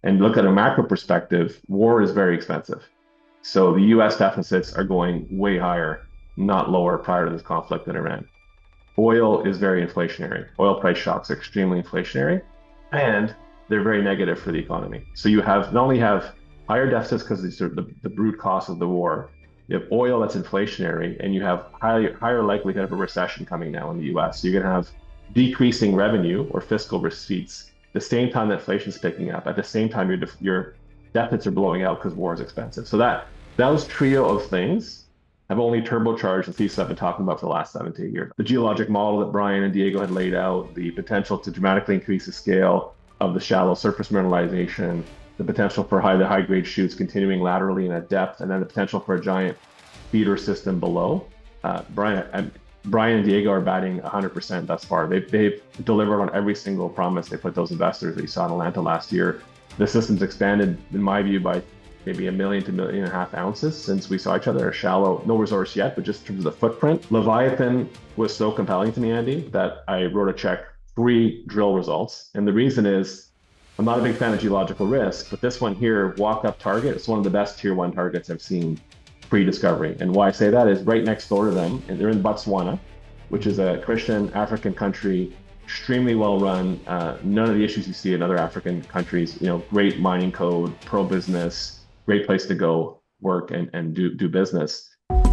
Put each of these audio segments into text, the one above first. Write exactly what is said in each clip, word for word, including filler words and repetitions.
And look at a macro perspective, war is very expensive. So the U S deficits are going way higher, not lower prior to this conflict in Iran. Oil is very inflationary. Oil price shocks are extremely inflationary, and they're very negative for the economy. So you have not only have higher deficits because of the, the, the brute cost of the war, you have oil that's inflationary, and you have higher higher likelihood of a recession coming now in the U S. So you're going to have decreasing revenue or fiscal receipts the same time that inflation is picking up. At the same time, your your deficits are blowing out because war is expensive. So that those trio of things have only turbocharged the thesis I've been talking about for the last seven to eight years. The geologic model that Brian and Diego had laid out, the potential to dramatically increase the scale of the shallow surface mineralization, the potential for high the high grade shoots continuing laterally and at depth, and then the potential for a giant feeder system below. Uh, Brian, I, Brian and Diego are batting one hundred percent thus far. They've, they've delivered on every single promise they put those investors that you saw in Atlanta last year. The system's expanded, in my view, by maybe a million to a million and a half ounces since we saw each other. A shallow, no resource yet, but just in terms of the footprint. Leviathan was so compelling to me, Andy, that I wrote a check, three drill results. And the reason is I'm not a big fan of geological risk, but this one here, walk up target, it's one of the best tier one targets I've seen pre-discovery. And why I say that is right next door to them, and they're in Botswana, which is a Christian African country, extremely well run. Uh, none of the issues you see in other African countries. You know, great mining code, pro-business, great place to go work and, and do, do business.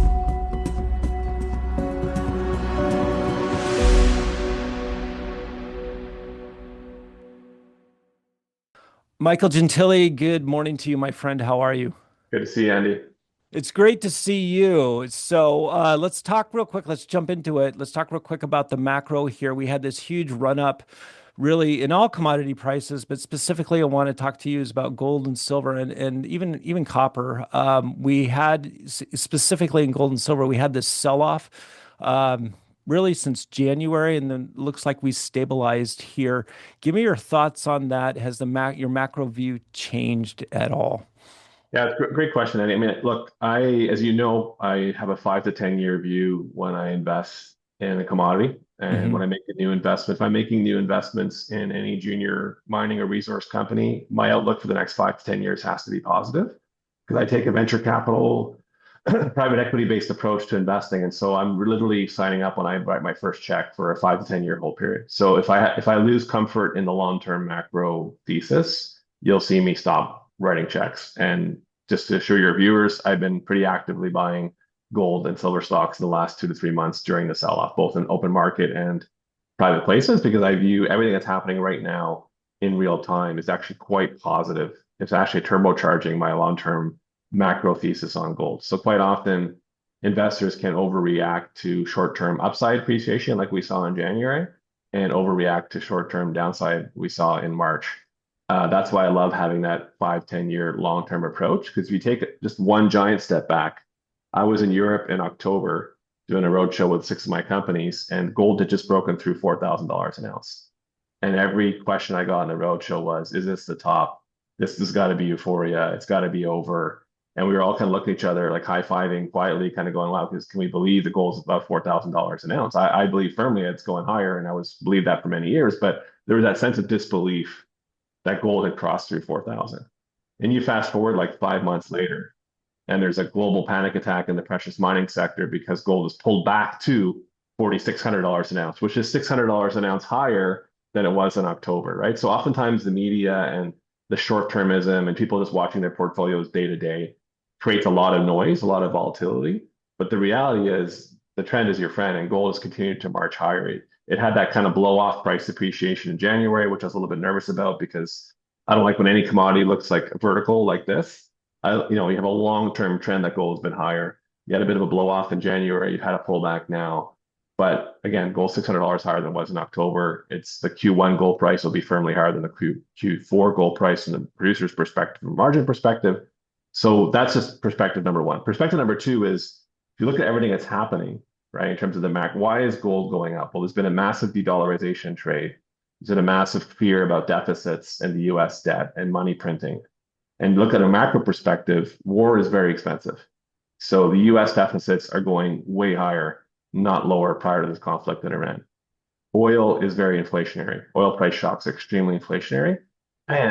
Michael Gentili, good morning to you, my friend. How are you? Good to see you, Andy. It's great to see you. So uh, let's talk real quick. Let's jump into it. Let's talk real quick about the macro here. We had this huge run up, really, in all commodity prices, but specifically, I want to talk to you is about gold and silver and, and even even copper. Um, we had s- specifically in gold and silver, we had this sell off. Um, Really since January, and then looks like we stabilized here. Give me your thoughts on that. Has the mac your macro view changed at all? Yeah, it's a great question, Andy. I mean, look, I, as you know, I have a five to ten year view when I invest in a commodity and when Hmm. I make a new investment. If I'm making new investments in any junior mining or resource company, my outlook for the next five to ten years has to be positive because I take a venture capital, private equity based approach to investing. And so I'm literally signing up when I write my first check for a five to ten year hold period. So if I, if I lose comfort in the long-term macro thesis, you'll see me stop writing checks. And just to assure your viewers, I've been pretty actively buying gold and silver stocks in the last two to three months during the sell-off, both in open market and private places, because I view everything that's happening right now in real time is actually quite positive. It's actually turbocharging my long-term macro thesis on gold. So quite often, investors can overreact to short-term upside appreciation like we saw in January and overreact to short-term downside we saw in March. Uh, that's why I love having that five, ten year long-term approach. Because if you take just one giant step back, I was in Europe in October doing a roadshow with six of my companies, and gold had just broken through four thousand dollars an ounce. And every question I got on the roadshow was, is this the top? This has got to be euphoria. It's got to be over. And we were all kind of looking at each other, like high-fiving quietly, kind of going, wow, because can we believe the gold's above four thousand dollars an ounce? I, I believe firmly it's going higher, and I was believed that for many years, but there was that sense of disbelief that gold had crossed through four thousand. And you fast forward like five months later, and there's a global panic attack in the precious mining sector because gold is pulled back to four thousand six hundred dollars an ounce, which is six hundred dollars an ounce higher than it was in October, right? So oftentimes the media and the short-termism and people just watching their portfolios day to day creates a lot of noise, a lot of volatility. But the reality is the trend is your friend, and gold has continued to march higher. It, it had that kind of blow off price appreciation in January, which I was a little bit nervous about because I don't like when any commodity looks like vertical like this. I, you know, you have a long-term trend that gold has been higher. You had a bit of a blow off in January. You've had a pullback now. But again, gold six hundred dollars higher than it was in October. It's the Q one gold price will be firmly higher than the Q, Q4 gold price from the producer's perspective, from a margin perspective. So that's just perspective number one. Perspective number two is if you look at everything that's happening, right, in terms of the Mac, why is gold going up? Well, there's been a massive de-dollarization trade. There's been a massive fear about deficits and the U S debt and money printing. And look at a macro perspective, war is very expensive. So the U S deficits are going way higher, not lower prior to this conflict in Iran. Oil is very inflationary. Oil price shocks are extremely inflationary, and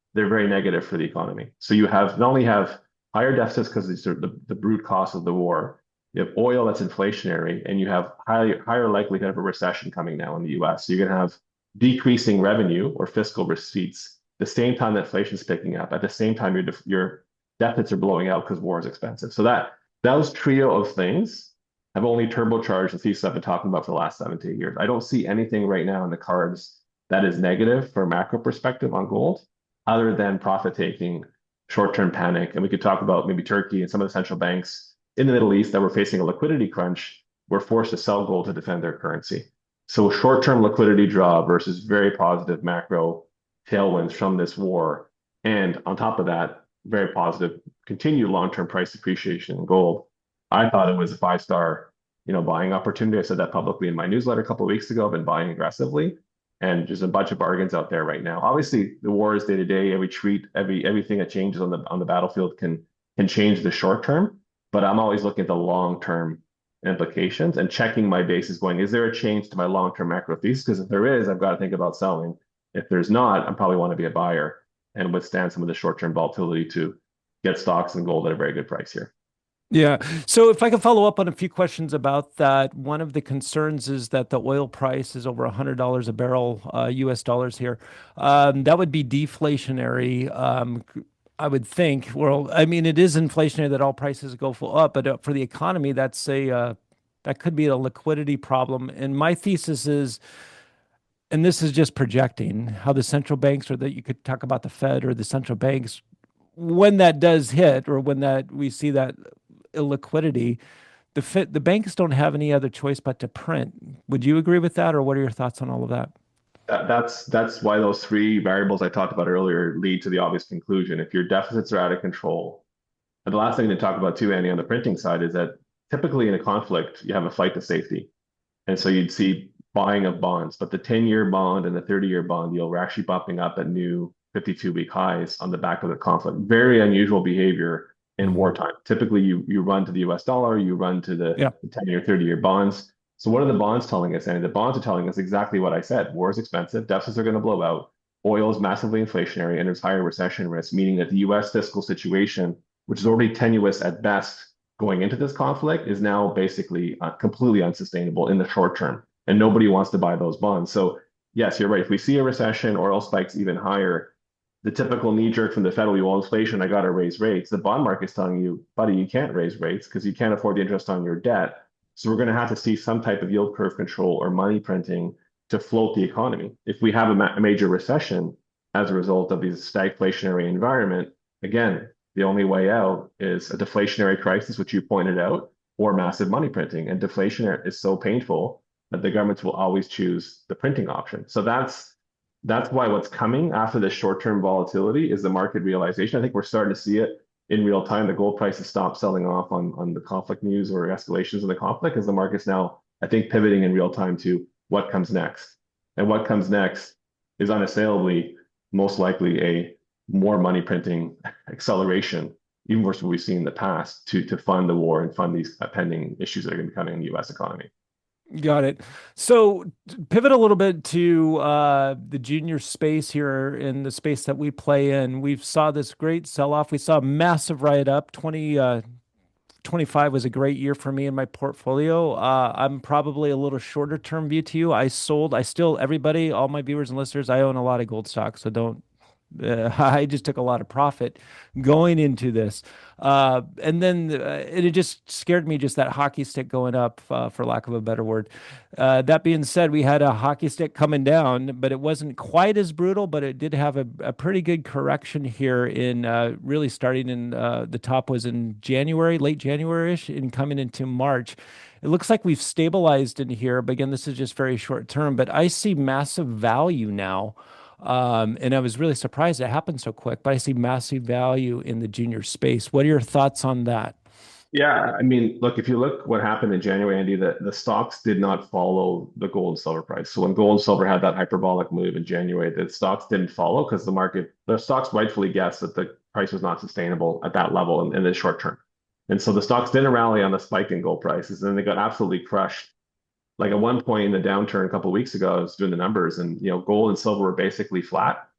they're very negative for the economy. So you have not only have higher deficits because these are the, the brute cost of the war, you have oil that's inflationary, and you have higher higher likelihood of a recession coming now in the U S. So you're going to have decreasing revenue or fiscal receipts the same time that inflation's picking up. At the same time, your your deficits are blowing out because war is expensive. So that those trio of things have only turbocharged the thesis I've been talking about for the last seven to eight years. I don't see anything right now in the cards that is negative from a macro perspective on gold, other than profit taking, short-term panic. And we could talk about maybe Turkey and some of the central banks in the Middle East that were facing a liquidity crunch were forced to sell gold to defend their currency. So short-term liquidity draw versus very positive macro tailwinds from this war. And on top of that, very positive continued long-term price appreciation in gold. I thought it was a five-star, you know, buying opportunity. I said that publicly in my newsletter a couple of weeks ago. I've been buying aggressively, and there's a bunch of bargains out there right now. Obviously, the war is day to day. Every treat, every everything that changes on the on the battlefield can can change the short term. But I'm always looking at the long-term implications and checking my bases, going, is there a change to my long-term macro thesis? Because if there is, I've got to think about selling. If there's not, I probably want to be a buyer and withstand some of the short-term volatility to get stocks and gold at a very good price here. Yeah. So if I can follow up on a few questions about that, one of the concerns is that the oil price is over one hundred dollars a barrel, uh, U S dollars here. Um, that would be deflationary. Um, I would think. Well, I mean, it is inflationary that all prices go full up, but uh, for the economy, that's a uh, that could be a liquidity problem. And my thesis is, and this is just projecting how the central banks, or that you could talk about the Fed or the central banks, when that does hit, or when that we see that illiquidity, the fit, the banks don't have any other choice but to print. Would you agree with that, or what are your thoughts on all of that? That, that's that's why those three variables I talked about earlier lead to the obvious conclusion. If your deficits are out of control, and the last thing to talk about too, Andy, on the printing side is that typically in a conflict, you have a flight to safety. And so you'd see buying of bonds, but the ten-year bond and the thirty-year bond yield were actually bumping up at new fifty-two-week highs on the back of the conflict. Very unusual behavior in wartime. Typically, you you run to the U S dollar, you run to the, Yeah. the ten-year, thirty-year bonds. So what are the bonds telling us? And the bonds are telling us exactly what I said. War is expensive, deficits are going to blow out, oil is massively inflationary, and there's higher recession risk, meaning that the U S fiscal situation, which is already tenuous at best going into this conflict, is now basically uh, completely unsustainable in the short term. And nobody wants to buy those bonds. So yes, you're right. If we see a recession, oil spikes even higher, the typical knee jerk from the Fed will be, well, inflation, I got to raise rates. The bond market's telling you, buddy, you can't raise rates because you can't afford the interest on your debt. So we're going to have to see some type of yield curve control or money printing to float the economy. If we have a, ma- a major recession as a result of this stagflationary environment, again, the only way out is a deflationary crisis, which you pointed out, or massive money printing. And deflation is so painful that the governments will always choose the printing option. So that's that's why what's coming after the short-term volatility is the market realization. I think we're starting to see it in real time. The gold prices stop selling off on, on the conflict news or escalations of the conflict, as the market's now, I think, pivoting in real time to what comes next. And what comes next is unassailably most likely a more money printing acceleration, even worse than we've seen in the past, to, to fund the war and fund these pending issues that are going to be coming in the U S economy. Got it. So pivot a little bit to uh, the junior space here in the space that we play in. We've saw this great sell-off. We saw a massive ride up. twenty, uh, twenty-five was a great year for me in my portfolio. Uh, I'm probably a little shorter term view to you. I sold, I still, everybody, all my viewers and listeners, I own a lot of gold stocks. So don't, uh, I just took a lot of profit going into this. Uh, and then uh, it, it just scared me, just that hockey stick going up, uh, for lack of a better word. Uh, that being said, we had a hockey stick coming down, but it wasn't quite as brutal, but it did have a, a pretty good correction here in uh, really starting in uh, the top was in January, late January-ish, and coming into March. It looks like we've stabilized in here, but again, this is just very short term, but I see massive value now. Um, and I was really surprised it happened so quick, but I see massive value in the junior space. What are your thoughts on that? Yeah, I mean, look, if you look what happened in January, Andy, the, the stocks did not follow the gold and silver price. So when gold and silver had that hyperbolic move in January, the stocks didn't follow because the market, the stocks rightfully guessed that the price was not sustainable at that level in, in the short term. And so the stocks didn't rally on the spike in gold prices, and they got absolutely crushed. Like at one point in the downturn a couple of weeks ago, I was doing the numbers, and you know, gold and silver were basically flat.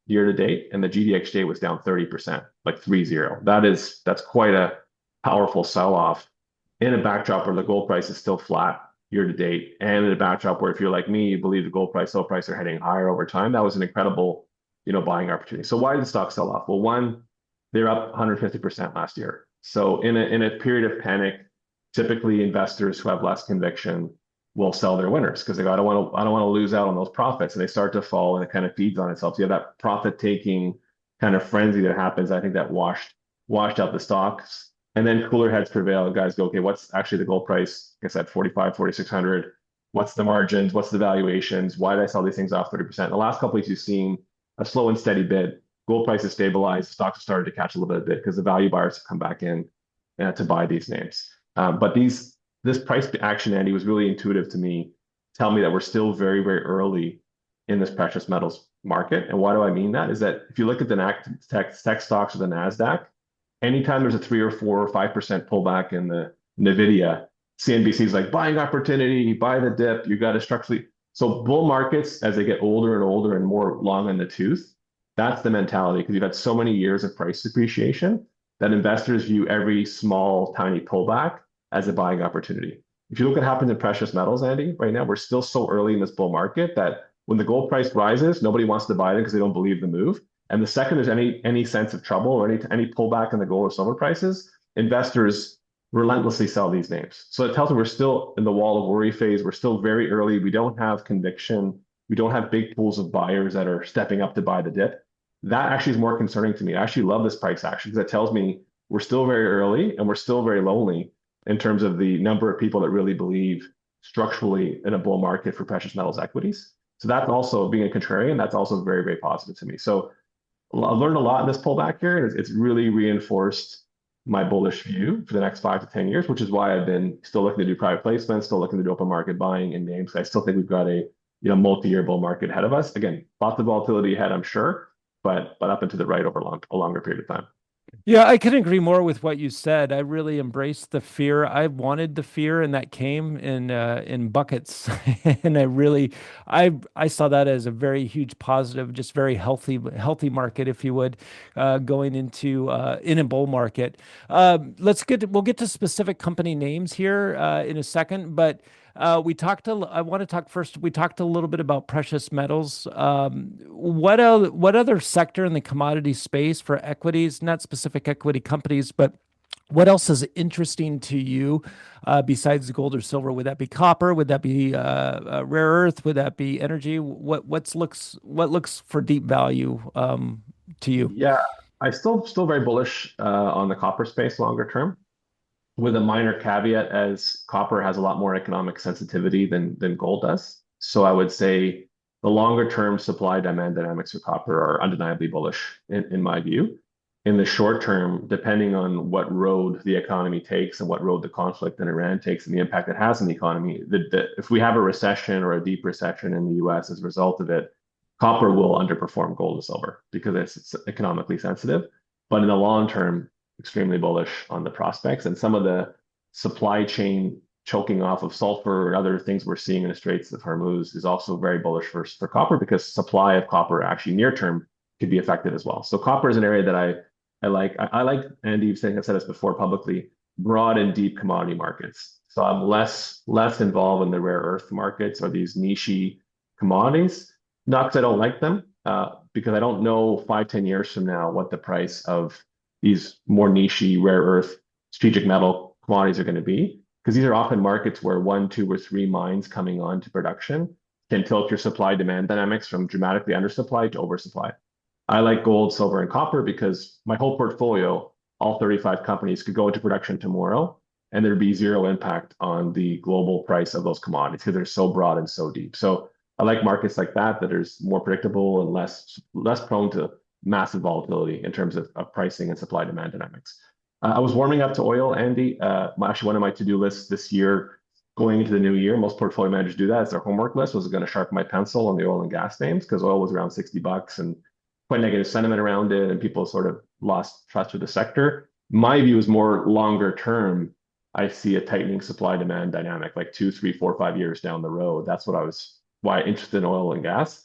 year to date, and the G D X J was down thirty percent, like three zero. That is that's quite a powerful sell-off in a backdrop where the gold price is still flat year to date, and in a backdrop where if you're like me, you believe the gold price, silver price are heading higher over time. That was an incredible, you know, buying opportunity. So why did the stock sell off? Well, one, they're up one hundred fifty percent last year. So in a in a period of panic, typically investors who have less conviction will sell their winners because they go, I don't want to, I don't want to lose out on those profits, and they start to fall, and it kind of feeds on itself. So you have that profit taking kind of frenzy that happens. I think that washed washed out the stocks. And then cooler heads prevail. Guys go, okay, what's actually the gold price? Like I said, forty-five, forty-six hundred. What's the margins? What's the valuations? Why did I sell these things off thirty percent? In the last couple of weeks, you've seen a slow and steady bid. Gold prices stabilized. Stocks have started to catch a little bit of bid because the value buyers have come back in uh, to buy these names. Um, but these this price action, Andy, was really intuitive to me. Tell me that we're still very, very early in this precious metals market. And why do I mean that? Is that if you look at the tech, tech stocks or the NASDAQ, anytime there's a three or four or five percent pullback in the Nvidia, C N B C is like buying opportunity, buy the dip. You got to structurally. So bull markets, as they get older and older and more long in the tooth, that's the mentality because you've had so many years of price appreciation that investors view every small, tiny pullback as a buying opportunity. If you look at what happens in precious metals, Andy, right now we're still so early in this bull market that when the gold price rises, nobody wants to buy them because they don't believe the move. And the second there's any any sense of trouble or any any pullback in the gold or silver prices, investors relentlessly sell these names. So it tells me we're still in the wall of worry phase. We're still very early. We don't have conviction. We don't have big pools of buyers that are stepping up to buy the dip. That actually is more concerning to me. I actually love this price action because it tells me we're still very early and we're still very lonely in terms of the number of people that really believe structurally in a bull market for precious metals equities. So that's also being a contrarian. That's also very, very positive to me. So I've learned a lot in this pullback here. It's, it's really reinforced my bullish view for the next five to ten years, which is why I've been still looking to do private placements, still looking to do open market buying in names. I still think we've got a you know multi-year bull market ahead of us. Again, lots of volatility ahead, I'm sure, but but up and to the right over long, a longer period of time. Yeah, I couldn't agree more with what you said. I really embraced the fear. I wanted the fear, and that came in uh, in buckets. And I really, I I saw that as a very huge positive, just very healthy healthy market, if you would, uh, going into uh, in a bull market. Um, let's get to, we'll get to specific company names here uh, in a second, but. Uh, we talked a, I want to talk first. We talked a little bit about precious metals. Um, what el what other sector in the commodity space for equities, not specific equity companies, but what else is interesting to you uh, besides gold or silver? Would that be copper? Would that be uh, uh, rare earth? Would that be energy? What what's looks what looks for deep value um, to you? Yeah, I still still very bullish uh, on the copper space longer term, with a minor caveat as copper has a lot more economic sensitivity than than gold does. So I would say the longer term supply demand dynamics for copper are undeniably bullish in, in my view. In the short term, depending on what road the economy takes and what road the conflict in Iran takes and the impact it has on the economy, the, the, if we have a recession or a deep recession in the U S as a result of it, copper will underperform gold and silver because it's, it's economically sensitive. But in the long term, extremely bullish on the prospects and some of the supply chain choking off of sulfur and other things we're seeing in the Straits of Hormuz is also very bullish for, for copper because supply of copper actually near term could be affected as well. So copper is an area that I I like. I, I like Andy. You've said, I've said this before publicly. Broad and deep commodity markets. So I'm less less involved in the rare earth markets or these niche commodities. Not because I don't like them, uh, because I don't know five ten years from now what the price of these more niche rare earth strategic metal commodities are going to be, because these are often markets where one, two, or three mines coming on to production can tilt your supply demand dynamics from dramatically undersupply to oversupply. I like gold, silver, and copper because my whole portfolio, all thirty-five companies, could go into production tomorrow and there'd be zero impact on the global price of those commodities because they're so broad and so deep. So I like markets like that that are more predictable and less less prone to massive volatility in terms of, of pricing and supply demand dynamics. Uh, I was warming up to oil, Andy. Uh, actually, one of my to-do lists this year, going into the new year, most portfolio managers do that. It's their homework list. Was going to sharpen my pencil on the oil and gas names because oil was around sixty bucks and quite negative sentiment around it, and people sort of lost trust with the sector. My view is more longer term. I see a tightening supply demand dynamic, like two, three, four, five years down the road. That's what I was why I'm interested in oil and gas.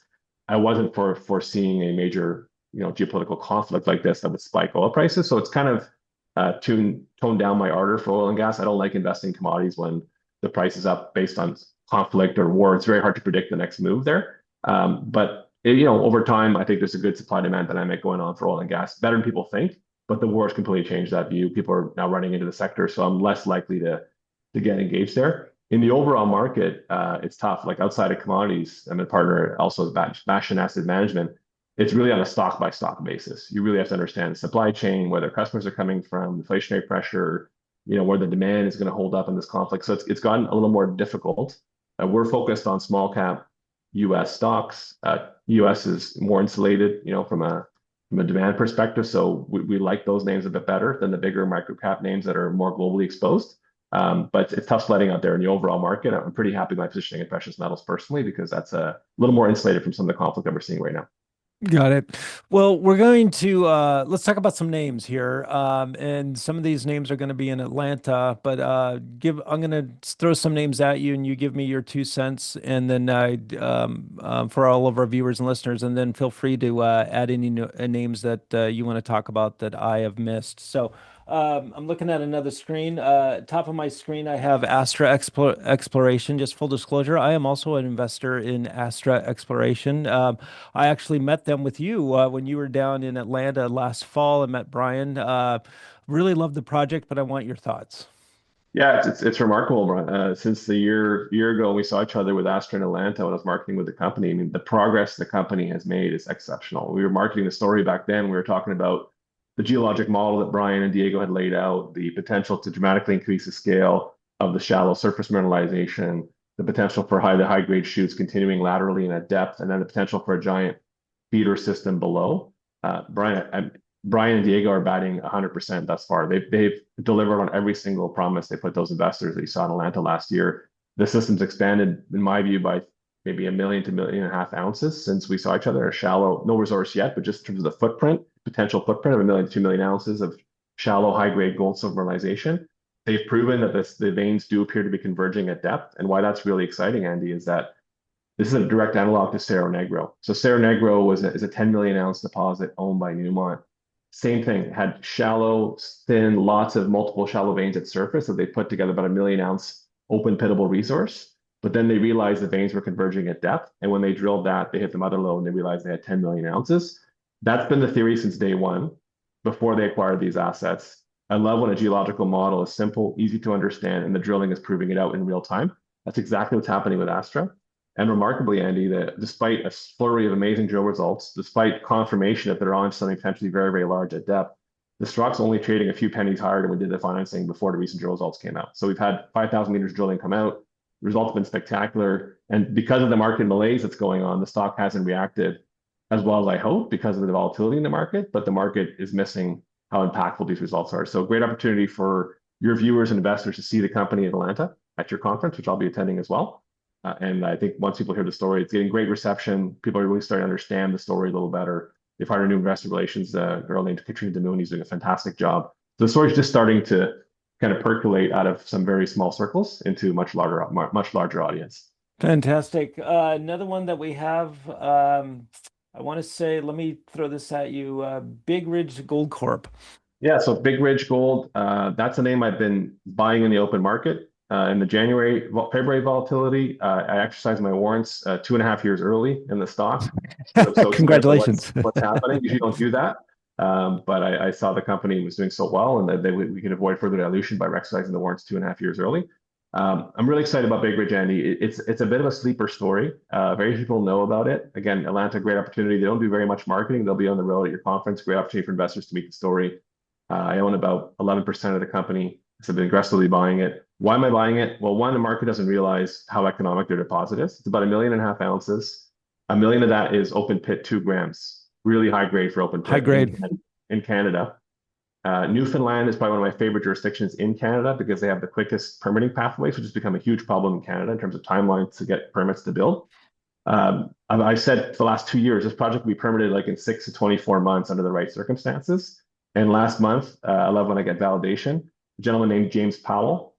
I wasn't for foreseeing a major, you know, geopolitical conflict like this that would spike oil prices. So it's kind of uh, tuned toned down my ardor for oil and gas. I don't like investing in commodities when the price is up based on conflict or war. It's very hard to predict the next move there. Um, but you know, over time, I think there's a good supply demand dynamic going on for oil and gas, better than people think. But the war has completely changed that view. People are now running into the sector, so I'm less likely to to get engaged there. In the overall market, uh, it's tough. Like outside of commodities, I'm a partner also with Bastion Asset Management. It's really on a stock by stock basis. You really have to understand the supply chain, where their customers are coming from, inflationary pressure, you know, where the demand is going to hold up in this conflict. So it's it's gotten a little more difficult. Uh, we're focused on small cap U S stocks. Uh, U S is more insulated, you know, from a from a demand perspective. So we, we like those names a bit better than the bigger micro cap names that are more globally exposed. Um, but it's tough sledding out there in the overall market. I'm pretty happy with my positioning in precious metals personally because that's a little more insulated from some of the conflict that we're seeing right now. Got it. Well, we're going to uh let's talk about some names here. Um and some of these names are going to be in Atlanta, but uh give I'm going to throw some names at you and you give me your two cents and then uh um, um for all of our viewers and listeners and then feel free to uh add any no- uh, names that uh, you want to talk about that I have missed. So, um, I'm looking at another screen. Uh, top of my screen, I have Astra Explo Exploration. Just full disclosure, I am also an investor in Astra Exploration. Um, I actually met them with you uh, when you were down in Atlanta last fall. I met Brian. Uh, really loved the project, but I want your thoughts. Yeah, it's it's, it's remarkable, Brian. Uh, since the year year ago we saw each other with Astra in Atlanta when I was marketing with the company. I mean, the progress the company has made is exceptional. We were marketing the story back then. We were talking about the geologic model that Brian and Diego had laid out, the potential to dramatically increase the scale of the shallow surface mineralization, the potential for high the high grade shoots continuing laterally and at depth, and then the potential for a giant feeder system below. Uh, Brian, I, Brian and Diego are batting one hundred percent thus far. They've, they've delivered on every single promise they put those investors that you saw in Atlanta last year. The system's expanded, in my view, by maybe a million to million and a half ounces since we saw each other. A shallow, no resource yet, but just in terms of the footprint, potential footprint of a million to two million ounces of shallow, high grade gold silver mineralization. They've proven that this, the veins do appear to be converging at depth. And why that's really exciting, Andy, is that this is a direct analog to Cerro Negro. So Cerro Negro was a, is a ten million ounce deposit owned by Newmont. Same thing, had shallow, thin, lots of multiple shallow veins at surface that they put together about a million ounce open pitable resource. But then they realized the veins were converging at depth. And when they drilled that, they hit the mother lode and they realized they had ten million ounces. That's been the theory since day one, before they acquired these assets. I love when a geological model is simple, easy to understand, and the drilling is proving it out in real time. That's exactly what's happening with Astra. And remarkably, Andy, that despite a flurry of amazing drill results, despite confirmation that they're on something potentially very, very large at depth, the stock's only trading a few pennies higher than we did the financing before the recent drill results came out. So we've had five thousand meters drilling come out. The results have been spectacular. And because of the market malaise that's going on, the stock hasn't reacted as well as I hope because of the volatility in the market, but the market is missing how impactful these results are. So great opportunity for your viewers and investors to see the company in Atlanta at your conference, which I'll be attending as well. Uh, and I think once people hear the story, it's getting great reception. People are really starting to understand the story a little better. They've hired a new investor relations uh, girl named Katrina DeMoon. He's doing a fantastic job. So the story's just starting to kind of percolate out of some very small circles into much larger, much larger audience. Fantastic. Uh, another one that we have, um, I want to say, let me throw this at you. Uh, Big Ridge Gold Corp. Yeah, so Big Ridge Gold, uh, that's a name I've been buying in the open market. Uh, in the January, February volatility, uh, I exercised my warrants uh, two and a half years early in the stock. I'm so excited for what's, Congratulations. what's happening. Usually don't do that. Um, but I, I saw the company was doing so well and that they, we could avoid further dilution by exercising the warrants two and a half years early. Um, I'm really excited about Big Ridge, Andy. It, it's it's a bit of a sleeper story. Uh, very few people know about it. Again, Atlanta, great opportunity. They don't do very much marketing. They'll be on the road at your conference. Great opportunity for investors to meet the story. Uh, I own about eleven percent of the company, so I've been aggressively buying it. Why am I buying it? Well, one, the market doesn't realize how economic their deposit is. It's about a million and a half ounces. A million of that is open pit, two grams, really high grade for open High pit grade. in, in Canada. Uh, Newfoundland is probably one of my favorite jurisdictions in Canada because they have the quickest permitting pathways, which has become a huge problem in Canada in terms of timelines to get permits to build. Um, I've, I've said for the last two years, this project will be permitted like in six to twenty-four months under the right circumstances. And last month, uh, I love when I get validation. A gentleman named James Powell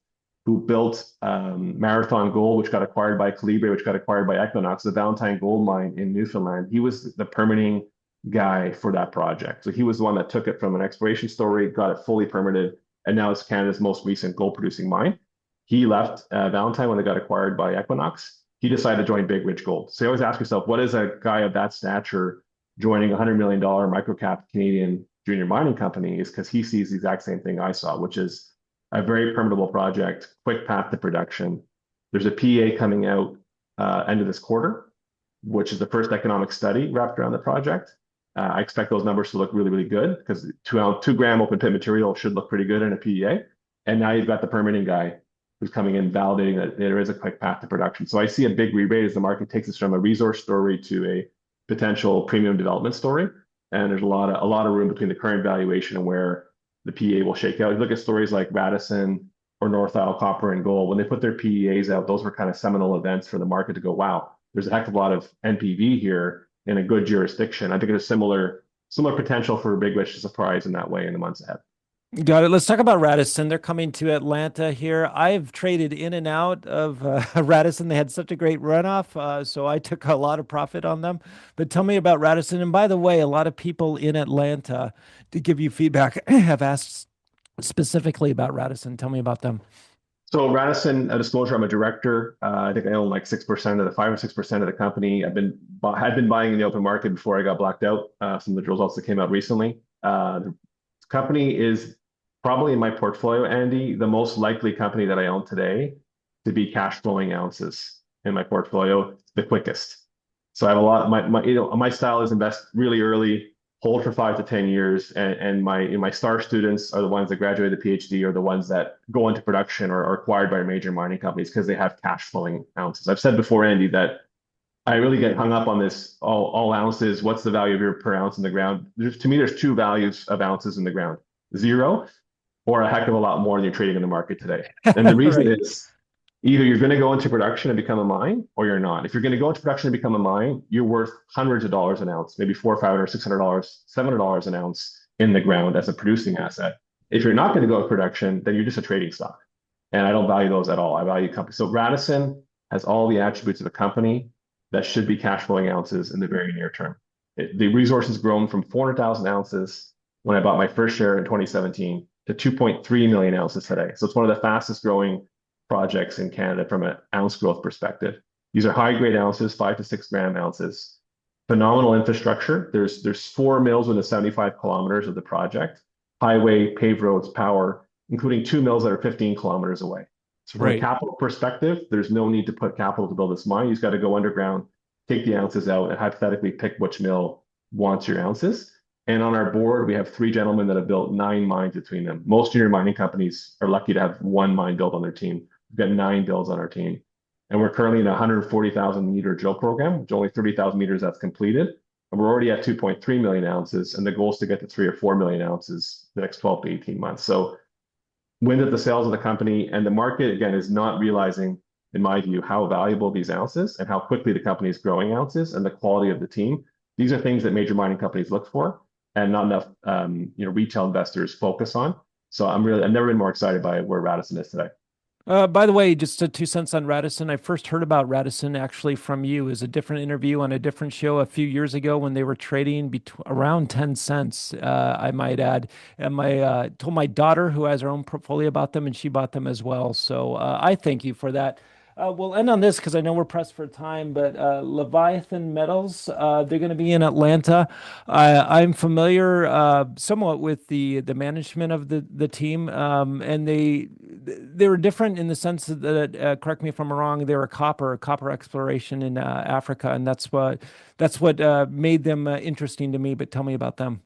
who built um, Marathon Gold, which got acquired by Calibre, which got acquired by Equinox, the Valentine Gold Mine in Newfoundland. He was the permitting guy for that project. So he was the one that took it from an exploration story, got it fully permitted, and now it's Canada's most recent gold producing mine. He left uh, Valentine when they got acquired by Equinox. He decided to join Big Ridge Gold. So you always ask yourself, what is a guy of that stature joining a one hundred million dollar microcap Canadian junior mining company? Is because he sees the exact same thing I saw, which is a very permittable project, quick path to production. There's a P E A coming out uh, end of this quarter, which is the first economic study wrapped around the project. Uh, I expect those numbers to look really, really good because two ounce, two gram open pit material should look pretty good in a P E A. And now you've got the permitting guy who's coming in validating that there is a quick path to production. So I see a big re-rate as the market takes us from a resource story to a potential premium development story. And there's a lot of a lot of room between the current valuation and where the P E A will shake out. You look at stories like Radisson or North Isle Copper and Gold. When they put their P E As out, those were kind of seminal events for the market to go, wow, there's a heck of a lot of N P V here in a good jurisdiction. I think there's similar similar potential for Big Ridge to surprise in that way in the months ahead. Got it. Let's talk about Radisson. They're coming to Atlanta here. I've traded in and out of uh, Radisson. They had such a great runoff, uh, so I took a lot of profit on them. But tell me about Radisson. And by the way, a lot of people in Atlanta, to give you feedback, have asked specifically about Radisson. Tell me about them. So Radisson, a disclosure, I'm a director. Uh, I think I own like six percent of the five or six percent of the company. I've been had been buying in the open market before I got blacked out. Uh, some of the results that came out recently. Uh, the company is probably in my portfolio, Andy, the most likely company that I own today to be cash flowing ounces in my portfolio the quickest. So I have a lot. My my you know my style is invest really early, hold for five to ten years, and and my you know, my star students are the ones that graduate the PhD or the ones that go into production or are acquired by major mining companies because they have cash flowing ounces. I've said before, Andy, that I really get hung up on this all all ounces. What's the value of your per ounce in the ground? There's, to me, there's two values of ounces in the ground: zero or a heck of a lot more than you're trading in the market today. And the reason right. is either you're going to go into production and become a mine or you're not. If you're going to go into production and become a mine, you're worth hundreds of dollars an ounce, maybe four or five hundred, six hundred dollars, seven hundred dollars an ounce in the ground as a producing asset. If you're not going to go to production, then you're just a trading stock. And I don't value those at all. I value companies. So Radisson has all the attributes of a company that should be cash flowing ounces in the very near term. It, the resource has grown from four hundred thousand ounces when I bought my first share in twenty seventeen to two point three million ounces today. So it's one of the fastest growing projects in Canada from an ounce growth perspective. These are high grade ounces, five to six gram ounces. Phenomenal infrastructure. There's there's four mills within seventy-five kilometers of the project. Highway, paved roads, power, including two mills that are fifteen kilometers away. So from right. a capital perspective, there's no need to put capital to build this mine. You just got to go underground, take the ounces out, and hypothetically pick which mill wants your ounces. And on our board, we have three gentlemen that have built nine mines between them. Most junior mining companies are lucky to have one mine built on their team. We've got nine builds on our team. And we're currently in a one hundred forty thousand meter drill program, which only thirty thousand meters that's completed. And we're already at two point three million ounces. And the goal is to get to three or four million ounces the next twelve to eighteen months. So wind at the sails of the company. And the market, again, is not realizing, in my view, how valuable these ounces and how quickly the company is growing ounces and the quality of the team. These are things that major mining companies look for, and not enough um, you know, retail investors focus on. So I'm really, I've never been more excited by where Radisson is today. Uh, by the way, just a two cents on Radisson. I first heard about Radisson actually from you. It was a different interview on a different show a few years ago when they were trading between around ten cents, uh, I might add. And my uh, told my daughter, who has her own portfolio, about them, and she bought them as well. So uh, I thank you for that. Uh, we'll end on this because I know we're pressed for time, but uh, Leviathan Metals, uh, they're going to be in Atlanta. Uh, I'm familiar uh, somewhat with the the management of the the team, um, and they they were different in the sense that, uh, correct me if I'm wrong, they were copper copper exploration in uh, Africa, and that's what that's what uh, made them uh, interesting to me. But tell me about them.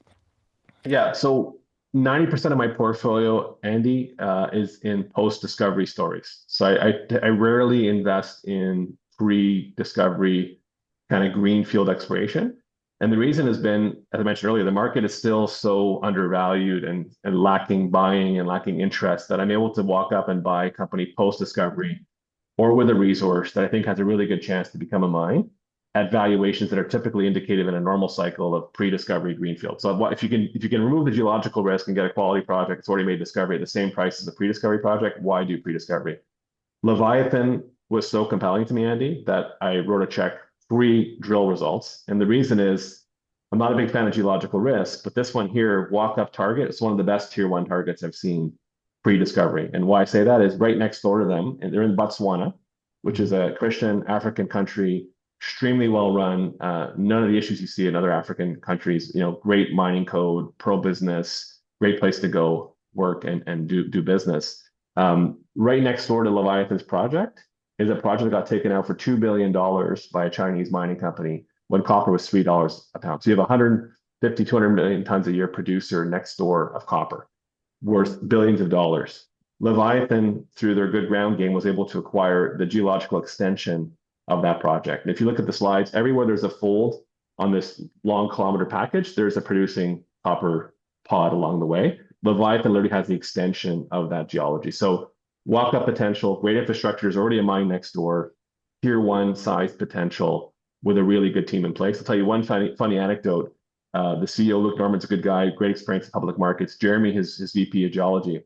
Yeah, so ninety percent of my portfolio, Andy, uh, is in post-discovery stories. So I, I, I rarely invest in pre-discovery kind of greenfield exploration. And the reason has been, as I mentioned earlier, the market is still so undervalued and, and lacking buying and lacking interest that I'm able to walk up and buy a company post-discovery or with a resource that I think has a really good chance to become a mine at valuations that are typically indicative in a normal cycle of pre-discovery greenfield. So if you can if you can remove the geological risk and get a quality project that's already made discovery at the same price as a pre-discovery project, why do pre-discovery? Leviathan was so compelling to me, Andy, that I wrote a check, three drill results. And the reason is I'm not a big fan of geological risk, but this one here, walk up target, is one of the best tier one targets I've seen pre-discovery. And why I say that is right next door to them, and they're in Botswana, which is a Christian African country, extremely well run. Uh, none of the issues you see in other African countries. You know, great mining code, pro business, great place to go work and and do do business. Um, right next door to Leviathan's project is a project that got taken out for two billion dollars by a Chinese mining company when copper was three dollars a pound. So you have one hundred fifty, two hundred million tons a year producer next door of copper worth billions of dollars. Leviathan, through their good ground game, was able to acquire the geological extension of that project. And if you look at the slides, everywhere there's a fold on this long kilometer package, there's a producing copper pod along the way. Leviathan literally has the extension of that geology. So walk up potential, great infrastructure, is already a mine next door, tier one size potential with a really good team in place. I'll tell you one funny, funny anecdote. Uh, the C E O, Luke Norman's a good guy, great experience in public markets. Jeremy, his, his V P of geology,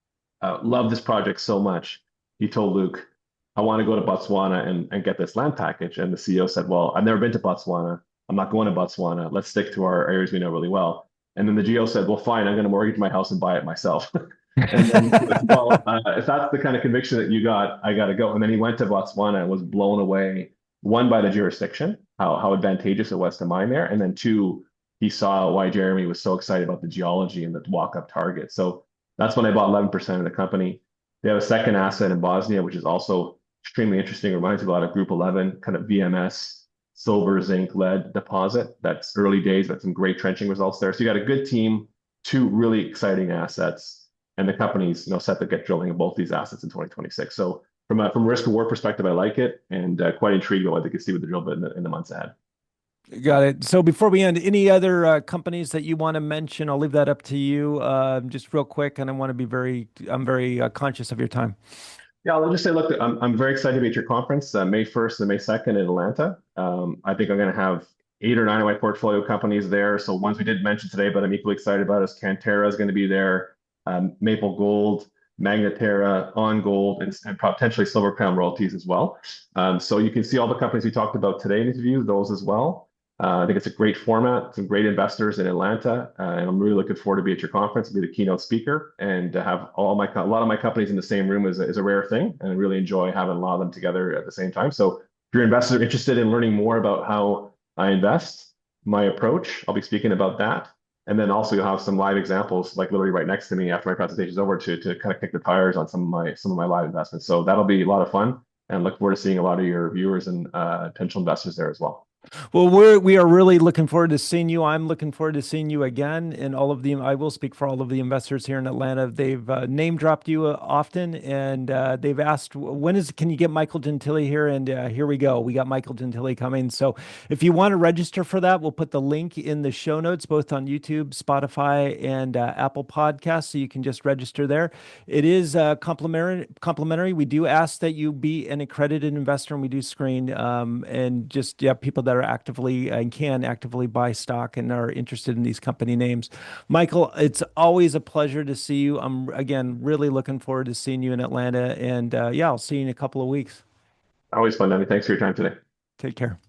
uh, loved this project so much. He told Luke, I want to go to Botswana and, and get this land package. And the C E O said, well, I've never been to Botswana. I'm not going to Botswana. Let's stick to our areas we know really well. And then the G O said, well, fine, I'm going to mortgage my house and buy it myself. And then he said, well, uh, if that's the kind of conviction that you got, I got to go. And then he went to Botswana and was blown away, one, by the jurisdiction, how, how advantageous it was to mine there. And then two, he saw why Jeremy was so excited about the geology and the walk-up target. So that's when I bought eleven percent of the company. They have a second asset in Bosnia, which is also extremely interesting. It reminds me a lot of Group eleven, kind of V M S, silver, zinc, lead deposit. That's early days, but some great trenching results there. So you got a good team, two really exciting assets, and the company's, you know, set to get drilling in both these assets in twenty twenty-six. So from a from a risk reward perspective, I like it, and uh, quite intrigued by what they can see with the drill bit in the, in the months ahead. Got it. So before we end, any other uh, companies that you want to mention? I'll leave that up to you, uh, just real quick. And I want to be very, I'm very uh, conscious of your time. Yeah, I'll just say, look, I'm, I'm very excited to be at your conference, uh, May first and May second in Atlanta. Um, I think I'm going to have eight or nine of my portfolio companies there. So ones we didn't mention today, but I'm equally excited about is Cantera is going to be there, um, Maple Gold, Magnaterra, On Gold, and, and potentially Silver Crown Royalties as well. Um, so you can see all the companies we talked about today in the interview, those as well. Uh, I think it's a great format, some great investors in Atlanta, uh, and I'm really looking forward to be at your conference, be the keynote speaker, and to have all my a lot of my companies in the same room is a, is a rare thing, and I really enjoy having a lot of them together at the same time. So if your investors are interested in learning more about how I invest, my approach, I'll be speaking about that, and then also you'll have some live examples, like literally right next to me after my presentation is over, to to kind of kick the tires on some of my some of my live investments. So that'll be a lot of fun, and look forward to seeing a lot of your viewers and uh, potential investors there as well. Well, we're we are really looking forward to seeing you. I'm looking forward to seeing you again. And all of the, I will speak for all of the investors here in Atlanta. They've uh, name dropped you uh, often, and uh, they've asked, when is can you get Michael Gentile here? And uh, here we go. We got Michael Gentile coming. So if you want to register for that, we'll put the link in the show notes, both on YouTube, Spotify, and uh, Apple Podcasts. So you can just register there. It is uh, complimentary. Complimentary. We do ask that you be an accredited investor, and we do screen um, and just yeah people that are actively and can actively buy stock and are interested in these company names. Michael, it's always a pleasure to see you. I'm again really looking forward to seeing you in Atlanta, and uh, yeah, I'll see you in a couple of weeks. Always fun, Danny. Thanks for your time today. Take care.